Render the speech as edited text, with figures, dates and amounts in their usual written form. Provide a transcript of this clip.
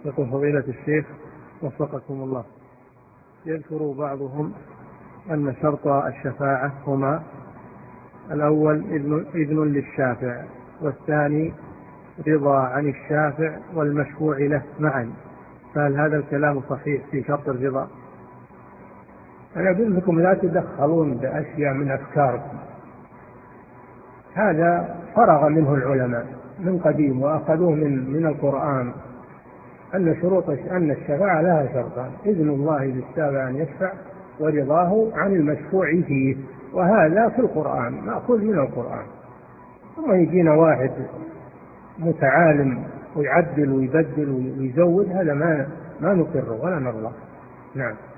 يقول فضيلة الشيخ وفقكم الله، يذكر بعضهم أن شرط الشفاعة هما: الأول إذن للشافع، والثاني رضا عن الشافع والمشفوع له معا، فهل هذا الكلام صحيح في شرط الرضا؟ أنا أقول لكم لا تدخلون بأشياء من أفكاركم، هذا فرغ منه العلماء من قديم وأخذوه من القرآن، أن الشفاعة لها شرطان: إذن الله للشافع أن يشفع، ورضاه عن المشفوع فيه، وهذا في القرآن مأخوذ من القرآن. ثم يجينا واحد متعالم ويعدل ويبدل ويزود، هذا ما نقره ولا نرضى. نعم.